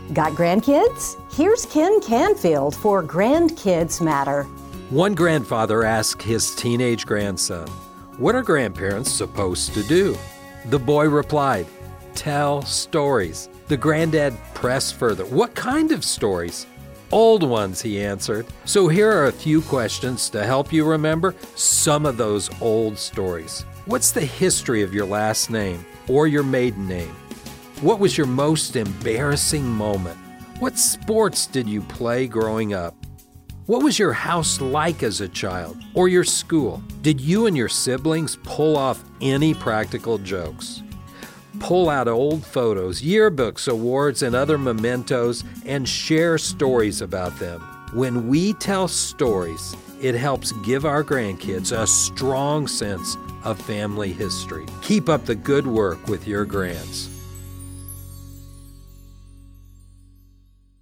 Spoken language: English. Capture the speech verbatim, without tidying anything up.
Got grandkids? Here's Ken Canfield for Grandkids Matter. One grandfather asked his teenage grandson, "What are grandparents supposed to do?" The boy replied, "Tell stories." The granddad pressed further, "What kind of stories?" "Old ones," he answered. So here are a few questions to help you remember some of those old stories. What's the history of your last name or your maiden name? What was your most embarrassing moment? What sports did you play growing up? What was your house like as a child, or your school? Did you and your siblings pull off any practical jokes? Pull out old photos, yearbooks, awards, and other mementos and share stories about them. When we tell stories, it helps give our grandkids a strong sense of family history. Keep up the good work with your grands.